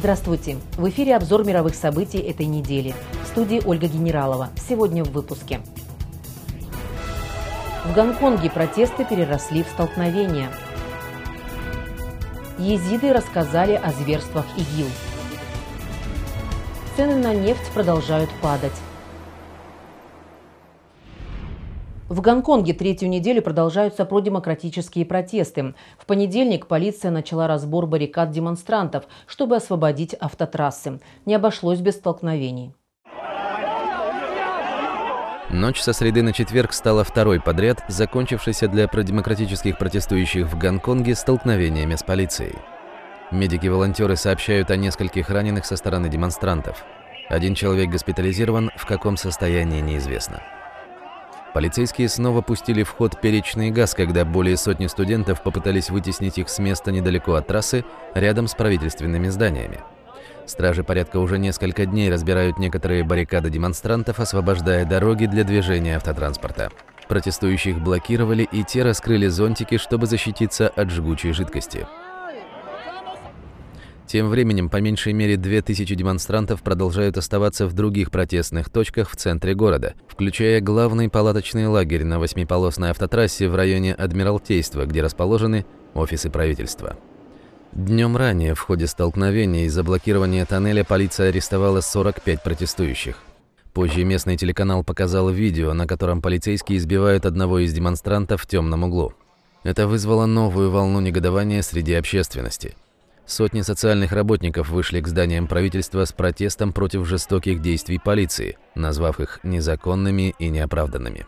Здравствуйте! В эфире обзор мировых событий этой недели. В студии Ольга Генералова. Сегодня в выпуске. В Гонконге протесты переросли в столкновения. Езиды рассказали о зверствах ИГИЛ. Цены на нефть продолжают падать. В Гонконге третью неделю продолжаются продемократические протесты. В понедельник полиция начала разбор баррикад демонстрантов, чтобы освободить автотрассы. Не обошлось без столкновений. Ночь со среды на четверг стала второй подряд, закончившейся для продемократических протестующих в Гонконге столкновениями с полицией. Медики-волонтеры сообщают о нескольких раненых со стороны демонстрантов. Один человек госпитализирован, в каком состоянии неизвестно. Полицейские снова пустили в ход перечный газ, когда более сотни студентов попытались вытеснить их с места недалеко от трассы, рядом с правительственными зданиями. Стражи порядка уже несколько дней разбирают некоторые баррикады демонстрантов, освобождая дороги для движения автотранспорта. Протестующих блокировали, и те раскрыли зонтики, чтобы защититься от жгучей жидкости. Тем временем, по меньшей мере 2000 демонстрантов продолжают оставаться в других протестных точках в центре города, включая главный палаточный лагерь на 8-полосной автотрассе в районе Адмиралтейства, где расположены офисы правительства. Днем ранее в ходе столкновения из-за блокирования тоннеля полиция арестовала 45 протестующих. Позже местный телеканал показал видео, на котором полицейские избивают одного из демонстрантов в темном углу. Это вызвало новую волну негодования среди общественности. Сотни социальных работников вышли к зданиям правительства с протестом против жестоких действий полиции, назвав их незаконными и неоправданными.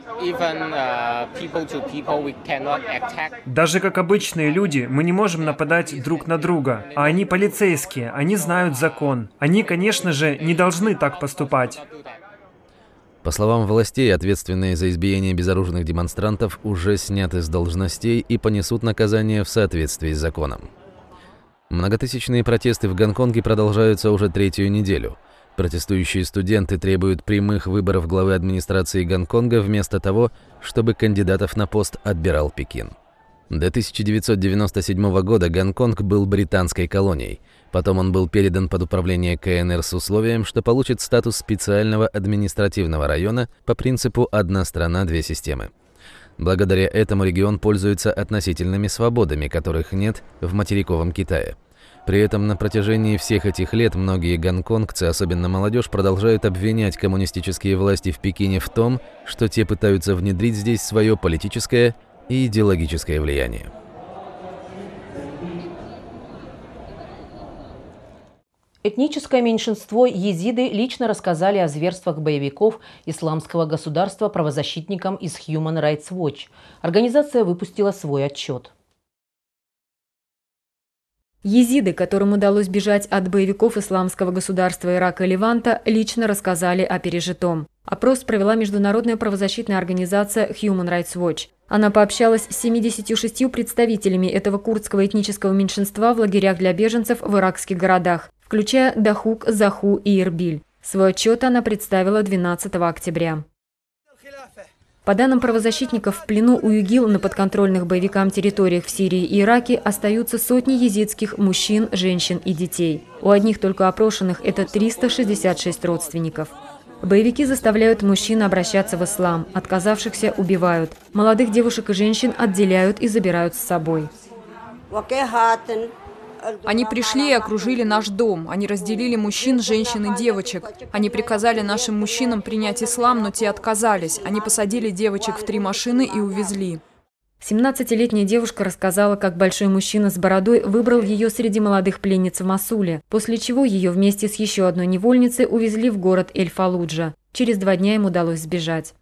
Даже как обычные люди мы не можем нападать друг на друга, а они полицейские, они знают закон. Они, конечно же, не должны так поступать. По словам властей, ответственные за избиение безоружных демонстрантов уже сняты с должностей и понесут наказание в соответствии с законом. Многотысячные протесты в Гонконге продолжаются уже третью неделю. Протестующие студенты требуют прямых выборов главы администрации Гонконга вместо того, чтобы кандидатов на пост отбирал Пекин. До 1997 года Гонконг был британской колонией. Потом он был передан под управление КНР с условием, что получит статус специального административного района по принципу «одна страна, две системы». Благодаря этому регион пользуется относительными свободами, которых нет в материковом Китае. При этом на протяжении всех этих лет многие гонконгцы, особенно молодежь, продолжают обвинять коммунистические власти в Пекине в том, что те пытаются внедрить здесь свое политическое и идеологическое влияние. Этническое меньшинство езиды лично рассказали о зверствах боевиков Исламского государства правозащитникам из Human Rights Watch. Организация выпустила свой отчет. Езиды, которым удалось бежать от боевиков Исламского государства Ирака и Леванта, лично рассказали о пережитом. Опрос провела международная правозащитная организация Human Rights Watch. Она пообщалась с 76 представителями этого курдского этнического меньшинства в лагерях для беженцев в иракских городах, включая Дахук, Заху и Ирбиль. Свой отчет она представила 12 октября. По данным правозащитников, в плену у ИГИЛ на подконтрольных боевикам территориях в Сирии и Ираке остаются сотни езидских мужчин, женщин и детей. У одних только опрошенных это 366 родственников. Боевики заставляют мужчин обращаться в ислам, отказавшихся убивают. Молодых девушек и женщин отделяют и забирают с собой. Они пришли и окружили наш дом. Они разделили мужчин, женщин и девочек. Они приказали нашим мужчинам принять ислам, но те отказались. Они посадили девочек в 3 машины и увезли. 17-летняя девушка рассказала, как большой мужчина с бородой выбрал ее среди молодых пленниц в Мосуле, после чего ее вместе с еще одной невольницей увезли в город Эль-Фаллуджа. Через 2 дня им удалось сбежать.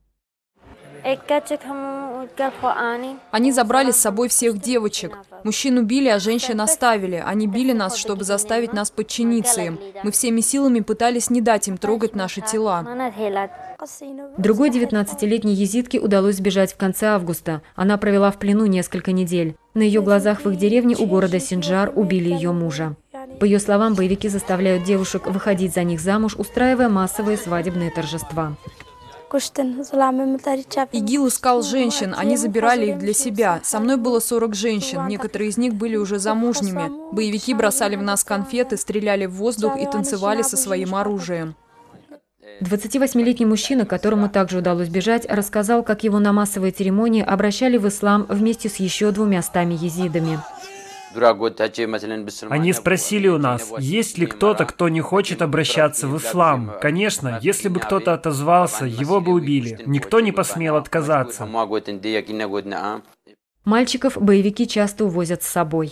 Они забрали с собой всех девочек. Мужчин убили, а женщин оставили. Они били нас, чтобы заставить нас подчиниться им. Мы всеми силами пытались не дать им трогать наши тела. Другой 19-летней езидке удалось сбежать в конце августа. Она провела в плену несколько недель. На ее глазах в их деревне у города Синджар убили ее мужа. По ее словам, боевики заставляют девушек выходить за них замуж, устраивая массовые свадебные торжества. ИГИЛ искал женщин, они забирали их для себя. Со мной было 40 женщин, некоторые из них были уже замужними. Боевики бросали в нас конфеты, стреляли в воздух и танцевали со своим оружием. 28-летний мужчина, которому также удалось бежать, рассказал, как его на массовой церемонии обращали в ислам вместе с еще 200 езидами. Они спросили у нас, есть ли кто-то, кто не хочет обращаться в ислам. Конечно, если бы кто-то отозвался, его бы убили. Никто не посмел отказаться. Мальчиков боевики часто увозят с собой.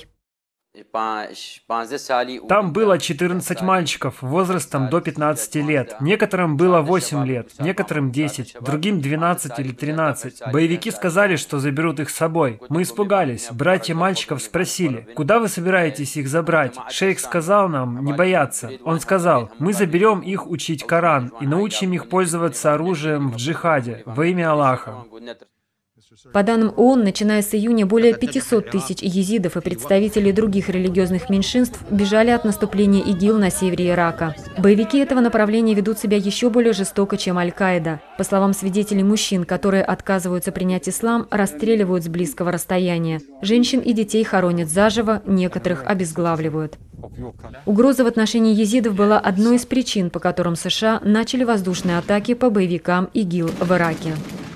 Там было 14 мальчиков возрастом до 15 лет. Некоторым было 8 лет, некоторым 10, другим 12 или 13. Боевики сказали, что заберут их с собой. Мы испугались. Братья мальчиков спросили, куда вы собираетесь их забрать? Шейх сказал нам не бояться. Он сказал, мы заберем их учить Коран и научим их пользоваться оружием в джихаде во имя Аллаха. По данным ООН, начиная с июня, более 500 тысяч езидов и представителей других религиозных меньшинств бежали от наступления ИГИЛ на севере Ирака. Боевики этого направления ведут себя еще более жестоко, чем Аль-Каида. По словам свидетелей, мужчин, которые отказываются принять ислам, расстреливают с близкого расстояния. Женщин и детей хоронят заживо, некоторых обезглавливают. Угроза в отношении езидов была одной из причин, по которым США начали воздушные атаки по боевикам ИГИЛ в Ираке.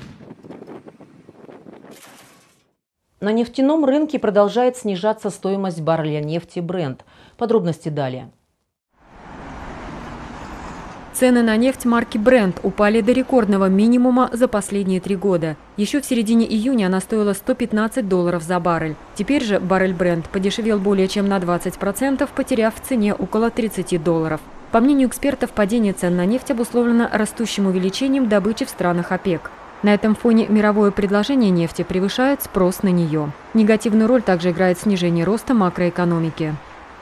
На нефтяном рынке продолжает снижаться стоимость барреля нефти Brent. Подробности далее. Цены на нефть марки Brent упали до рекордного минимума за последние 3 года. Еще в середине июня она стоила $115 за баррель. Теперь же баррель Brent подешевел более чем на 20%, потеряв в цене около $30. По мнению экспертов, падение цен на нефть обусловлено растущим увеличением добычи в странах ОПЕК. На этом фоне мировое предложение нефти превышает спрос на нее. Негативную роль также играет снижение роста макроэкономики.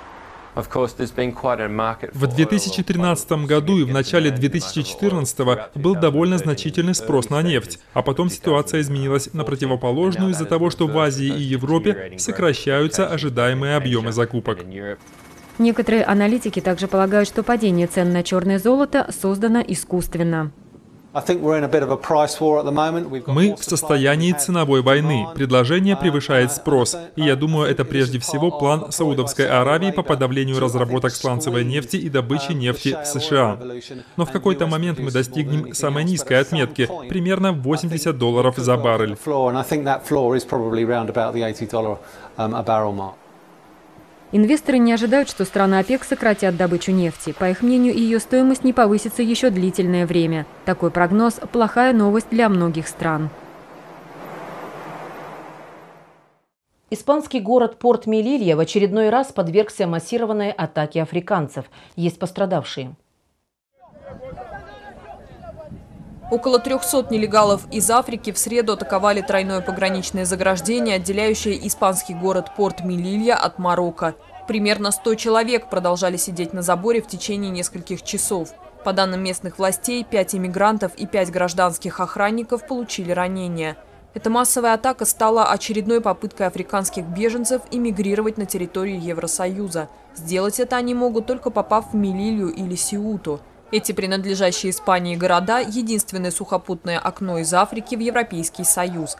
В 2013 году и в начале 2014 был довольно значительный спрос на нефть, а потом ситуация изменилась на противоположную из-за того, что в Азии и Европе сокращаются ожидаемые объемы закупок. Некоторые аналитики также полагают, что падение цен на черное золото создано искусственно. Мы в состоянии ценовой войны. Предложение превышает спрос. И я думаю, это прежде всего план Саудовской Аравии по подавлению разработок сланцевой нефти и добычи нефти в США. Но в какой-то момент мы достигнем самой низкой отметки, примерно $80 за баррель. Инвесторы не ожидают, что страны ОПЕК сократят добычу нефти. По их мнению, ее стоимость не повысится еще длительное время. Такой прогноз – плохая новость для многих стран. Испанский город Порт-Мелилья в очередной раз подвергся массированной атаке африканцев. Есть пострадавшие. Около 300 нелегалов из Африки в среду атаковали тройное пограничное заграждение, отделяющее испанский город Порт-Мелилья от Марокко. Примерно 100 человек продолжали сидеть на заборе в течение нескольких часов. По данным местных властей, 5 иммигрантов и 5 гражданских охранников получили ранения. Эта массовая атака стала очередной попыткой африканских беженцев эмигрировать на территорию Евросоюза. Сделать это они могут, только попав в Мелилью или Сеуту. Эти принадлежащие Испании города – единственное сухопутное окно из Африки в Европейский Союз.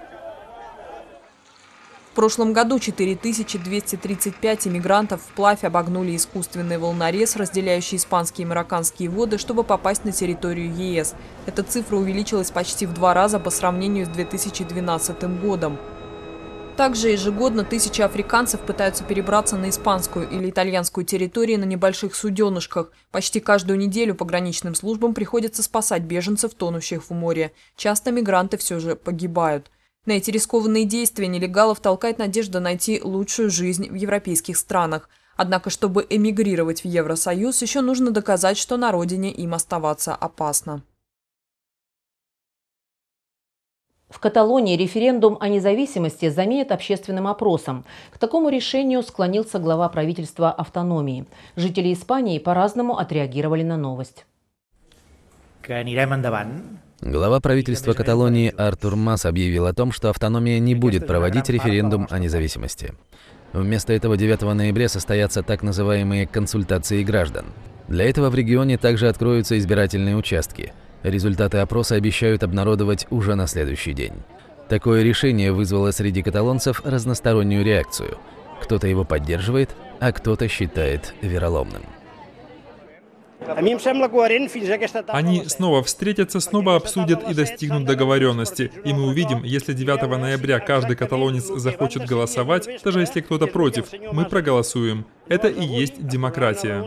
В прошлом году 4235 иммигрантов вплавь обогнули искусственный волнорез, разделяющий испанские и марокканские воды, чтобы попасть на территорию ЕС. Эта цифра увеличилась почти в 2 раза по сравнению с 2012 годом. Также ежегодно тысячи африканцев пытаются перебраться на испанскую или итальянскую территории на небольших суденышках. Почти каждую неделю пограничным службам приходится спасать беженцев, тонущих в море. Часто мигранты все же погибают. На эти рискованные действия нелегалов толкает надежда найти лучшую жизнь в европейских странах. Однако, чтобы эмигрировать в Евросоюз, еще нужно доказать, что на родине им оставаться опасно. В Каталонии референдум о независимости заменят общественным опросом. К такому решению склонился глава правительства автономии. Жители Испании по-разному отреагировали на новость. Глава правительства Каталонии Артур Мас объявил о том, что автономия не будет проводить референдум о независимости. Вместо этого 9 ноября состоятся так называемые консультации граждан. Для этого в регионе также откроются избирательные участки. Результаты опроса обещают обнародовать уже на следующий день. Такое решение вызвало среди каталонцев разностороннюю реакцию. Кто-то его поддерживает, а кто-то считает вероломным. Они снова встретятся, снова обсудят и достигнут договоренности. И мы увидим, если 9 ноября каждый каталонец захочет голосовать, даже если кто-то против, мы проголосуем. Это и есть демократия.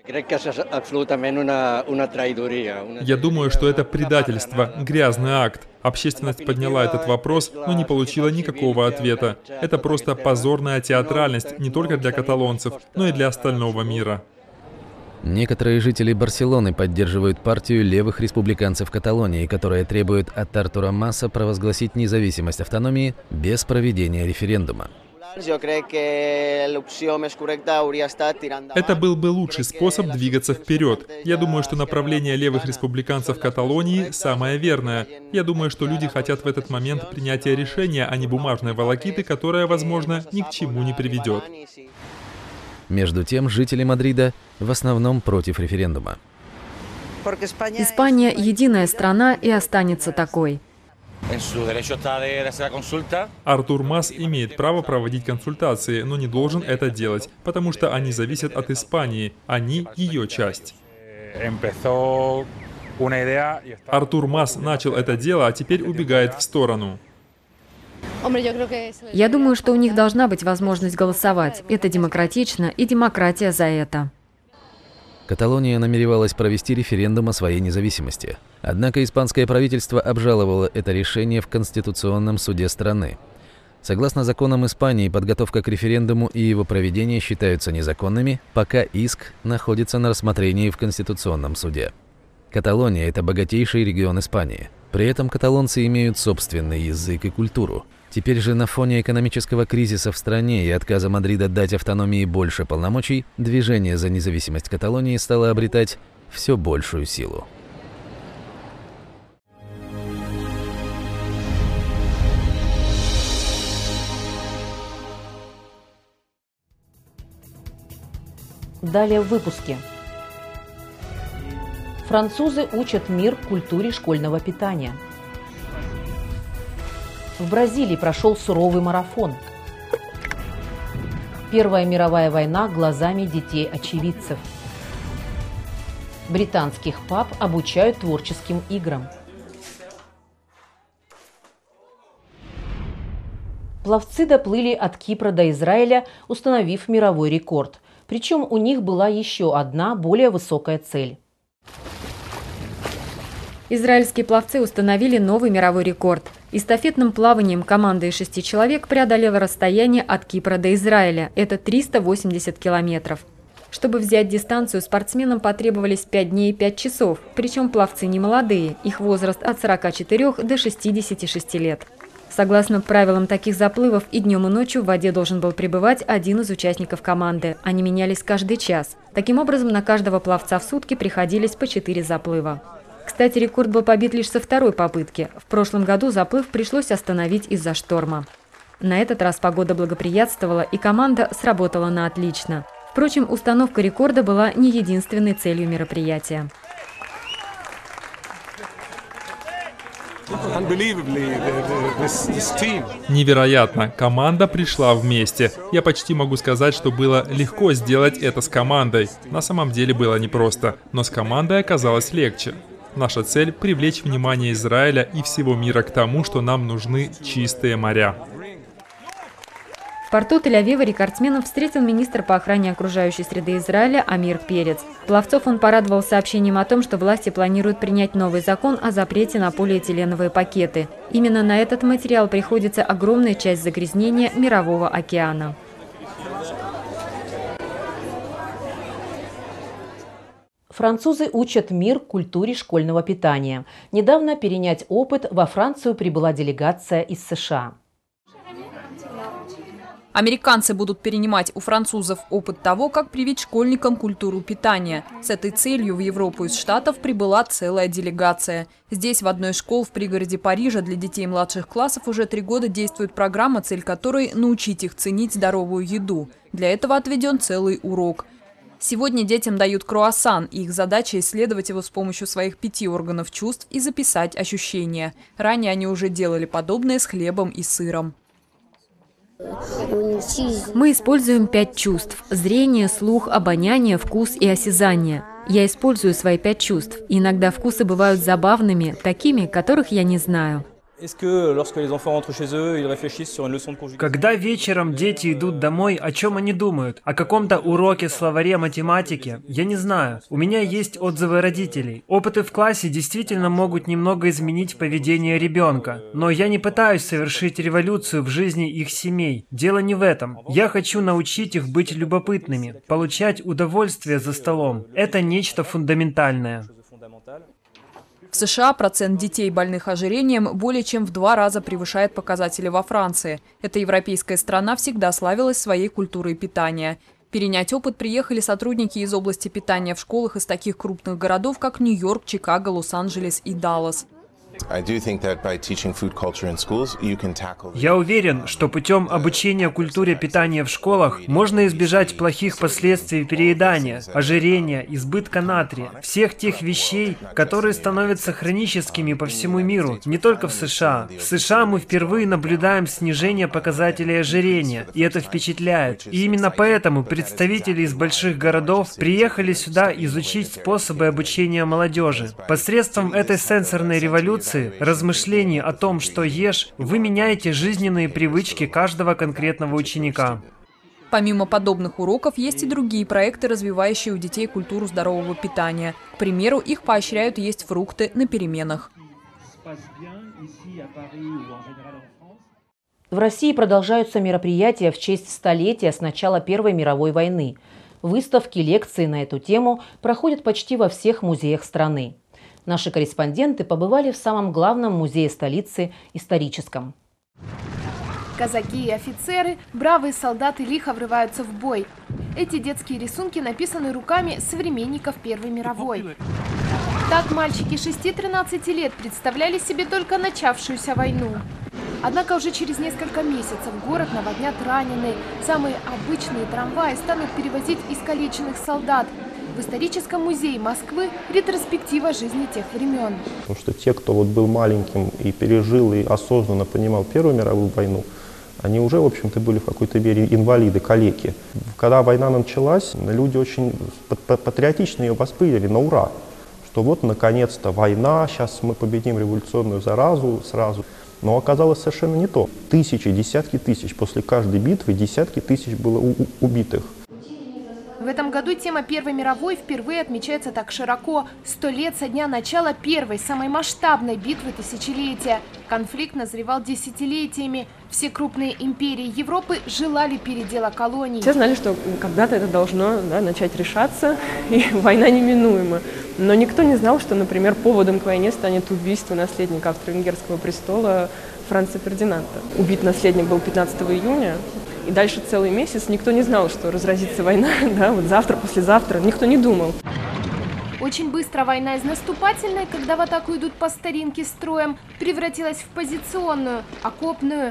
Я думаю, что это предательство, грязный акт. Общественность подняла этот вопрос, но не получила никакого ответа. Это просто позорная театральность не только для каталонцев, но и для остального мира. Некоторые жители Барселоны поддерживают партию левых республиканцев Каталонии, которая требует от Артура Маса провозгласить независимость автономии без проведения референдума. Это был бы лучший способ двигаться вперед. Я думаю, что направление левых республиканцев Каталонии самое верное. Я думаю, что люди хотят в этот момент принятия решения, а не бумажной волокиты, которая, возможно, ни к чему не приведет. Между тем, жители Мадрида в основном против референдума. Испания – единая страна и останется такой. Артур Мас имеет право проводить консультации, но не должен это делать, потому что они зависят от Испании, они ее часть. Артур Мас начал это дело, а теперь убегает в сторону. Я думаю, что у них должна быть возможность голосовать. Это демократично, и демократия за это. Каталония намеревалась провести референдум о своей независимости. Однако испанское правительство обжаловало это решение в Конституционном суде страны. Согласно законам Испании, подготовка к референдуму и его проведение считаются незаконными, пока иск находится на рассмотрении в Конституционном суде. Каталония – это богатейший регион Испании. При этом каталонцы имеют собственный язык и культуру. Теперь же на фоне экономического кризиса в стране и отказа Мадрида дать автономии больше полномочий, движение за независимость Каталонии стало обретать все большую силу. Далее в выпуске. Французы учат мир культуре школьного питания. В Бразилии прошел суровый марафон. Первая мировая война глазами детей-очевидцев. Британских пап обучают творческим играм. Пловцы доплыли от Кипра до Израиля, установив мировой рекорд. Причем у них была еще одна, более высокая цель. Израильские пловцы установили новый мировой рекорд. Эстафетным плаванием команда из 6 человек преодолела расстояние от Кипра до Израиля. Это 380 километров. Чтобы взять дистанцию, спортсменам потребовались 5 дней и 5 часов. Причем пловцы не молодые, их возраст от 44 до 66 лет. Согласно правилам таких заплывов, и днем, и ночью в воде должен был пребывать один из участников команды. Они менялись каждый час. Таким образом, на каждого пловца в сутки приходились по 4 заплыва. Кстати, рекорд был побит лишь со второй попытки. В прошлом году заплыв пришлось остановить из-за шторма. На этот раз погода благоприятствовала, и команда сработала на отлично. Впрочем, установка рекорда была не единственной целью мероприятия. Невероятно, команда пришла вместе. Я почти могу сказать, что было легко сделать это с командой. На самом деле было непросто, но с командой оказалось легче. Наша цель – привлечь внимание Израиля и всего мира к тому, что нам нужны чистые моря. В порту Тель-Авива рекордсменов встретил министр по охране окружающей среды Израиля Амир Перец. Пловцов он порадовал сообщением о том, что власти планируют принять новый закон о запрете на полиэтиленовые пакеты. Именно на этот материал приходится огромная часть загрязнения Мирового океана. Французы учат мир культуре школьного питания. Недавно перенять опыт во Францию прибыла делегация из США. Американцы будут перенимать у французов опыт того, как привить школьникам культуру питания. С этой целью в Европу из Штатов прибыла целая делегация. Здесь, в одной из школ в пригороде Парижа, для детей младших классов уже 3 года действует программа, цель которой – научить их ценить здоровую еду. Для этого отведен целый урок. Сегодня детям дают круассан, и их задача исследовать его с помощью своих 5 органов чувств и записать ощущения. Ранее они уже делали подобное с хлебом и сыром. Мы используем 5 чувств – зрение, слух, обоняние, вкус и осязание. Я использую свои 5 чувств, и иногда вкусы бывают забавными, такими, которых я не знаю. Когда вечером дети идут домой, о чем они думают? О каком-то уроке, словаре, математике? Я не знаю. У меня есть отзывы родителей. Опыты в классе действительно могут немного изменить поведение ребенка. Но я не пытаюсь совершить революцию в жизни их семей. Дело не в этом. Я хочу научить их быть любопытными, получать удовольствие за столом. Это нечто фундаментальное. В США процент детей, больных ожирением, более чем в 2 раза превышает показатели во Франции. Эта европейская страна всегда славилась своей культурой питания. Перенять опыт приехали сотрудники из области питания в школах из таких крупных городов, как Нью-Йорк, Чикаго, Лос-Анджелес и Даллас. Я уверен, что путем обучения культуре питания в школах можно избежать плохих последствий переедания, ожирения, избытка натрия, всех тех вещей, которые становятся хроническими по всему миру, не только в США. В США мы впервые наблюдаем снижение показателей ожирения, и это впечатляет. И именно поэтому представители из больших городов приехали сюда изучить способы обучения молодежи. Посредством этой сенсорной революции, размышлений о том, что ешь, вы меняете жизненные привычки каждого конкретного ученика. Помимо подобных уроков, есть и другие проекты, развивающие у детей культуру здорового питания. К примеру, их поощряют есть фрукты на переменах. В России продолжаются мероприятия в честь столетия с начала Первой мировой войны. Выставки, лекции на эту тему проходят почти во всех музеях страны. Наши корреспонденты побывали в самом главном музее столицы – историческом. Казаки и офицеры, бравые солдаты лихо врываются в бой. Эти детские рисунки написаны руками современников Первой мировой. Так мальчики 6-13 лет представляли себе только начавшуюся войну. Однако уже через несколько месяцев город наводнят раненые. Самые обычные трамваи станут перевозить искалеченных солдат. В историческом музее Москвы ретроспектива жизни тех времен. Потому что те, кто был маленьким и пережил, и осознанно понимал Первую мировую войну, они уже, в общем-то, были в какой-то мере инвалиды, калеки. Когда война началась, люди очень патриотично ее восприняли на ура. Что вот, наконец-то, война, сейчас мы победим революционную заразу сразу. Но оказалось совершенно не то. Тысячи, десятки тысяч, после каждой битвы десятки тысяч было убитых. В этом году тема Первой мировой впервые отмечается так широко. 100 лет со дня начала первой, самой масштабной битвы тысячелетия. Конфликт назревал десятилетиями. Все крупные империи Европы желали передела колоний. Все знали, что когда-то это должно начать решаться, и война неминуема. Но никто не знал, что, например, поводом к войне станет убийство наследника австро-венгерского престола Франца Фердинанда. Убит наследник был 15 июня. И дальше целый месяц никто не знал, что разразится война, вот завтра, послезавтра, никто не думал. Очень быстро война из наступательной, когда в атаку идут по старинке строем, превратилась в позиционную, окопную.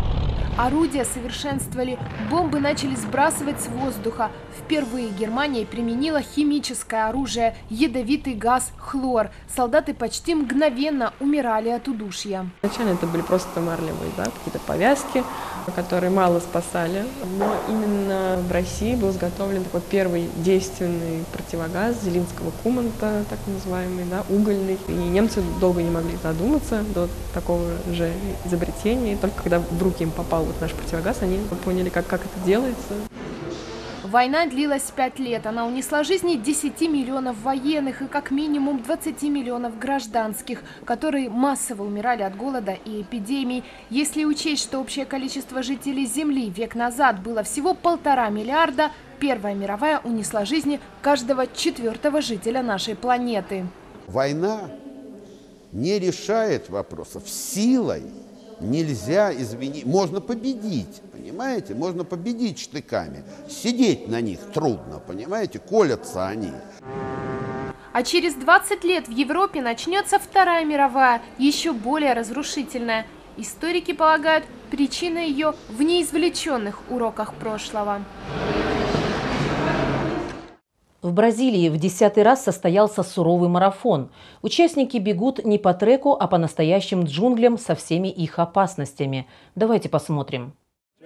Орудия совершенствовали, бомбы начали сбрасывать с воздуха. Впервые Германия применила химическое оружие, ядовитый газ хлор. Солдаты почти мгновенно умирали от удушья. Изначально это были просто марлевые, какие-то повязки, которые мало спасали. Но именно в России был изготовлен такой первый действенный противогаз Зелинского Куманта, так называемый, угольный. И немцы долго не могли додуматься до такого же изобретения. И только когда в руки им попал наш противогаз, они поняли, как это делается. Война длилась 5 лет. Она унесла жизни 10 миллионов военных и как минимум 20 миллионов гражданских, которые массово умирали от голода и эпидемий. Если учесть, что общее количество жителей Земли век назад было всего 1,5 миллиарда, Первая мировая унесла жизни каждого 4-го жителя нашей планеты. Война не решает вопросов силой. Нельзя изменить. Можно победить, понимаете? Можно победить штыками. Сидеть на них трудно, понимаете? Колятся они. А через 20 лет в Европе начнется Вторая мировая, еще более разрушительная. Историки полагают, причина ее в неизвлеченных уроках прошлого. В Бразилии в 10-й раз состоялся суровый марафон. Участники бегут не по треку, а по настоящим джунглям со всеми их опасностями. Давайте посмотрим.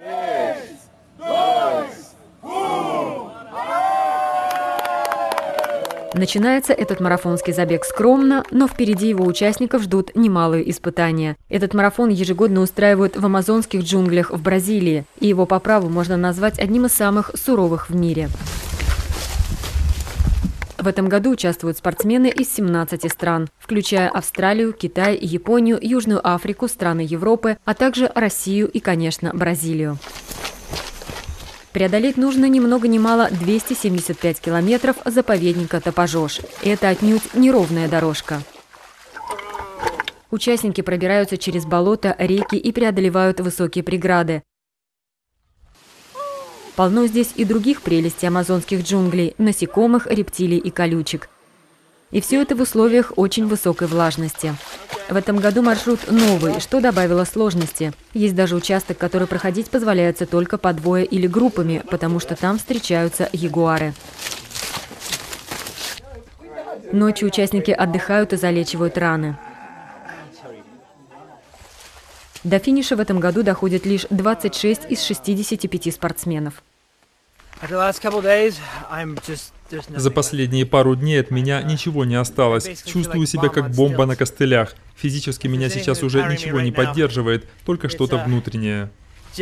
Начинается этот марафонский забег скромно, но впереди его участников ждут немалые испытания. Этот марафон ежегодно устраивают в амазонских джунглях в Бразилии, и его по праву можно назвать одним из самых суровых в мире. В этом году участвуют спортсмены из 17 стран, включая Австралию, Китай, Японию, Южную Африку, страны Европы, а также Россию и, конечно, Бразилию. Преодолеть нужно ни много ни мало 275 километров заповедника Тапажош. Это отнюдь неровная дорожка. Участники пробираются через болота, реки и преодолевают высокие преграды. Полно здесь и других прелестей амазонских джунглей – насекомых, рептилий и колючек. И все это в условиях очень высокой влажности. В этом году маршрут новый, что добавило сложности. Есть даже участок, который проходить позволяется только по двое или группами, потому что там встречаются ягуары. Ночью участники отдыхают и залечивают раны. До финиша в этом году доходит лишь 26 из 65 спортсменов. За последние пару дней от меня ничего не осталось. Чувствую себя как бомба на костылях. Физически меня сейчас уже ничего не поддерживает, только что-то внутреннее.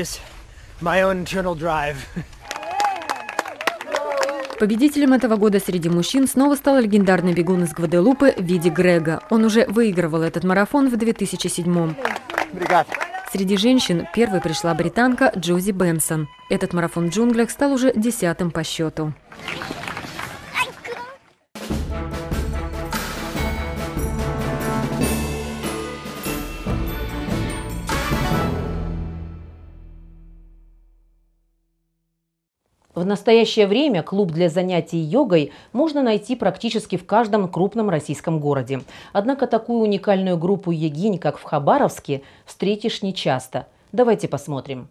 Победителем этого года среди мужчин снова стал легендарный бегун из Гваделупы Види Грега. Он уже выигрывал этот марафон в 2007-м. Среди женщин первой пришла британка Джози Бенсон. Этот марафон в джунглях стал уже 10-м по счету. В настоящее время клуб для занятий йогой можно найти практически в каждом крупном российском городе. Однако такую уникальную группу йогинь, как в Хабаровске, встретишь нечасто. Давайте посмотрим.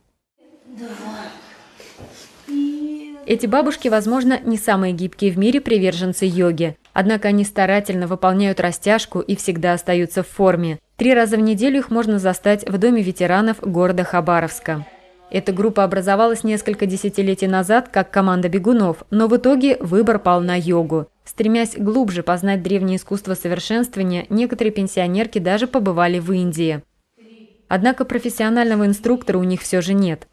Эти бабушки, возможно, не самые гибкие в мире приверженцы йоги. Однако они старательно выполняют растяжку и всегда остаются в форме. 3 раза в неделю их можно застать в Доме ветеранов города Хабаровска. Эта группа образовалась несколько десятилетий назад как команда бегунов, но в итоге выбор пал на йогу. Стремясь глубже познать древнее искусство совершенствования, некоторые пенсионерки даже побывали в Индии. Однако профессионального инструктора у них все же нет.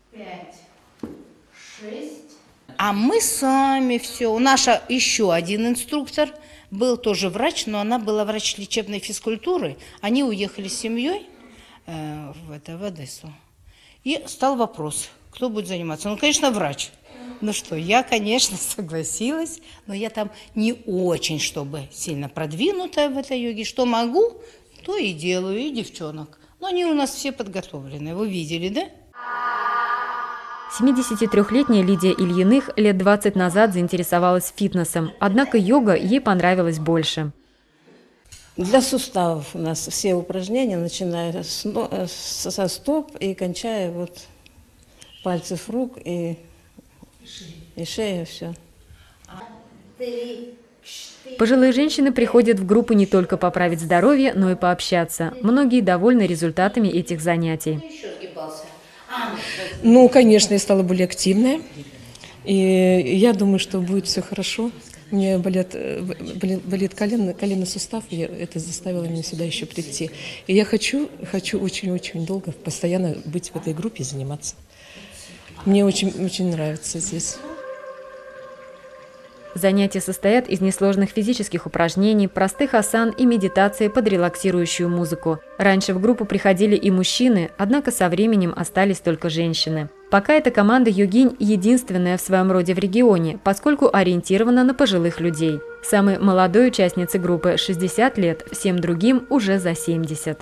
А мы сами все. У нас еще один инструктор был тоже врач, но она была врач лечебной физкультуры. Они уехали с семьей в Одессу. И стал вопрос, кто будет заниматься. Ну, конечно, врач. Ну что, я, конечно, согласилась, но я там не очень, чтобы сильно продвинутая в этой йоге. Что могу, то и делаю, и девчонок. Но они у нас все подготовленные, вы видели, да? 73-летняя Лидия Ильиных лет 20 назад заинтересовалась фитнесом, однако йога ей понравилась больше. Для суставов у нас все упражнения, начиная со стоп и кончая вот пальцев рук и шея, все. Пожилые женщины приходят в группу не только поправить здоровье, но и пообщаться. Многие довольны результатами этих занятий. Ну, конечно, я стала более активной, и я думаю, что будет все хорошо. У меня болит коленный сустав, и это заставило меня сюда еще прийти. И я хочу очень-очень долго, постоянно быть в этой группе и заниматься. Мне очень нравится здесь. Занятия состоят из несложных физических упражнений, простых асан и медитации под релаксирующую музыку. Раньше в группу приходили и мужчины, однако со временем остались только женщины. Пока эта команда йогинь единственная в своем роде в регионе, поскольку ориентирована на пожилых людей. Самой молодой участнице группы 60 лет, всем другим уже за 70.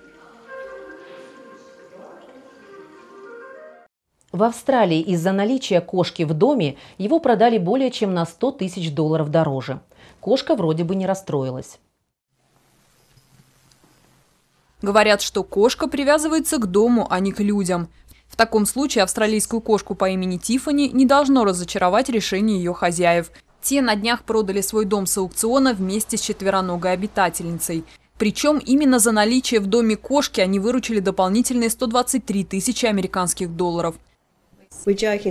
В Австралии из-за наличия кошки в доме его продали более чем на $100 тысяч дороже. Кошка вроде бы не расстроилась. Говорят, что кошка привязывается к дому, а не к людям. В таком случае австралийскую кошку по имени Тиффани не должно разочаровать решение ее хозяев. Те на днях продали свой дом с аукциона вместе с четвероногой обитательницей. Причем именно за наличие в доме кошки они выручили дополнительные 123 тысячи американских долларов. Мы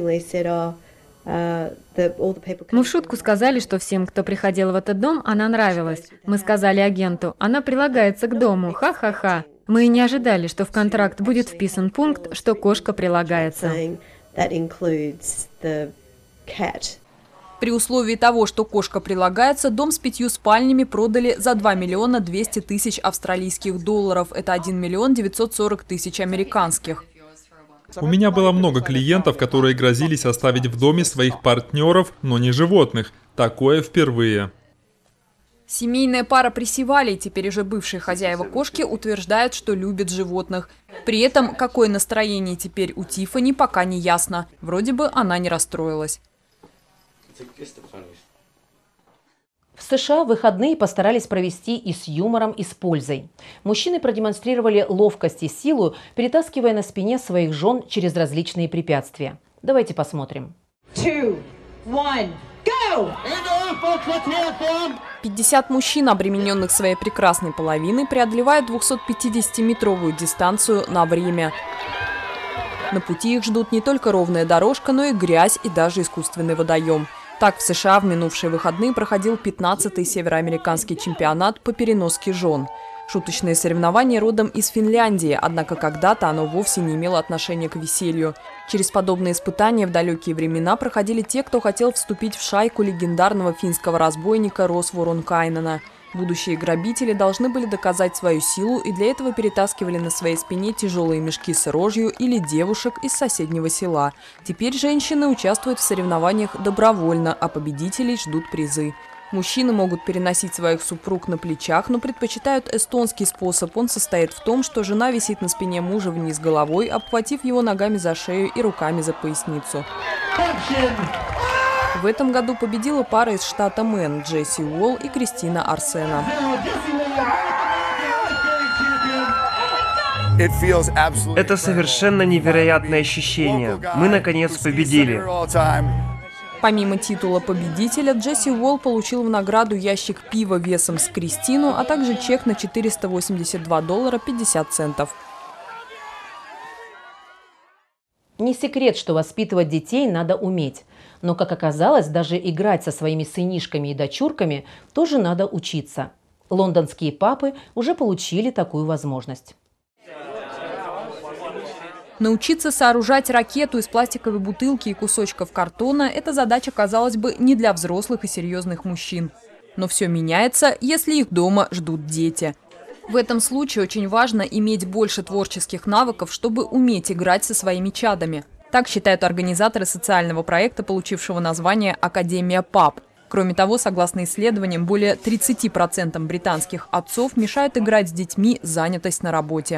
в шутку сказали, что всем, кто приходил в этот дом, она нравилась. Мы сказали агенту, она прилагается к дому, ха-ха-ха. Мы и не ожидали, что в контракт будет вписан пункт, что кошка прилагается. При условии того, что кошка прилагается, дом с 5 спальнями продали за 2 миллиона 200 тысяч австралийских долларов. Это 1 миллион 940 тысяч американских. У меня было много клиентов, которые грозились оставить в доме своих партнеров, но не животных. Такое впервые. Семейная пара Пресивалей, теперь уже бывшие хозяева кошки, утверждают, что любят животных. При этом, какое настроение теперь у Тиффани, пока не ясно. Вроде бы она не расстроилась. В США выходные постарались провести и с юмором, и с пользой. Мужчины продемонстрировали ловкость и силу, перетаскивая на спине своих жен через различные препятствия. Давайте посмотрим. 50 мужчин, обремененных своей прекрасной половиной, преодолевают 250-метровую дистанцию на время. На пути их ждут не только ровная дорожка, но и грязь и даже искусственный водоем. Так в США в минувшие выходные проходил 15-й североамериканский чемпионат по переноске жен. Шуточное соревнование родом из Финляндии, однако когда-то оно вовсе не имело отношения к веселью. Через подобные испытания в далекие времена проходили те, кто хотел вступить в шайку легендарного финского разбойника Рос Воронкайнена. Будущие грабители должны были доказать свою силу и для этого перетаскивали на своей спине тяжелые мешки с рожью или девушек из соседнего села. Теперь женщины участвуют в соревнованиях добровольно, а победителей ждут призы. Мужчины могут переносить своих супруг на плечах, но предпочитают эстонский способ. Он состоит в том, что жена висит на спине мужа вниз головой, обхватив его ногами за шею и руками за поясницу. В этом году победила пара из штата Мэн Джесси Уолл и Кристина Арсена. Это совершенно невероятное ощущение. Мы наконец победили. Помимо титула победителя, Джесси Уолл получил в награду ящик пива весом с Кристину, а также чек на $482.50. Не секрет, что воспитывать детей надо уметь. Но, как оказалось, даже играть со своими сынишками и дочурками тоже надо учиться. Лондонские папы уже получили такую возможность. Научиться сооружать ракету из пластиковой бутылки и кусочков картона – эта задача, казалось бы, не для взрослых и серьезных мужчин. Но все меняется, если их дома ждут дети. В этом случае очень важно иметь больше творческих навыков, чтобы уметь играть со своими чадами. Так считают организаторы социального проекта, получившего название «Академия пап». Кроме того, согласно исследованиям, более 30% британских отцов мешают играть с детьми занятость на работе.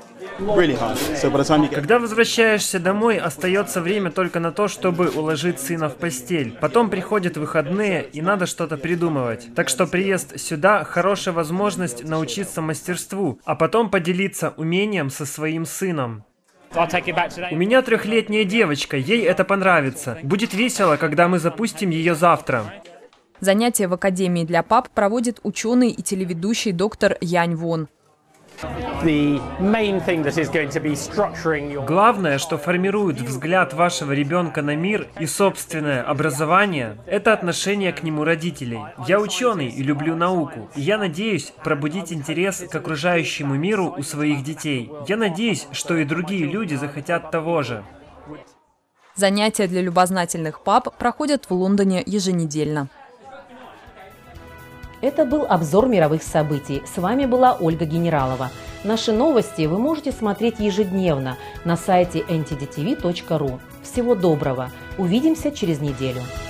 Когда возвращаешься домой, остается время только на то, чтобы уложить сына в постель. Потом приходят выходные, и надо что-то придумывать. Так что приезд сюда – хорошая возможность научиться мастерству, а потом поделиться умением со своим сыном. У меня 3-летняя девочка, ей это понравится. Будет весело, когда мы запустим ее завтра. Занятия в Академии для пап проводит ученый и телеведущий доктор Янь Вон. Главное, что формирует взгляд вашего ребенка на мир и собственное образование, это отношение к нему родителей. Я ученый и люблю науку, и я надеюсь пробудить интерес к окружающему миру у своих детей. Я надеюсь, что и другие люди захотят того же. Занятия для любознательных пап проходят в Лондоне еженедельно. Это был обзор мировых событий. С вами была Ольга Генералова. Наши новости вы можете смотреть ежедневно на сайте ntdtv.ru. Всего доброго. Увидимся через неделю.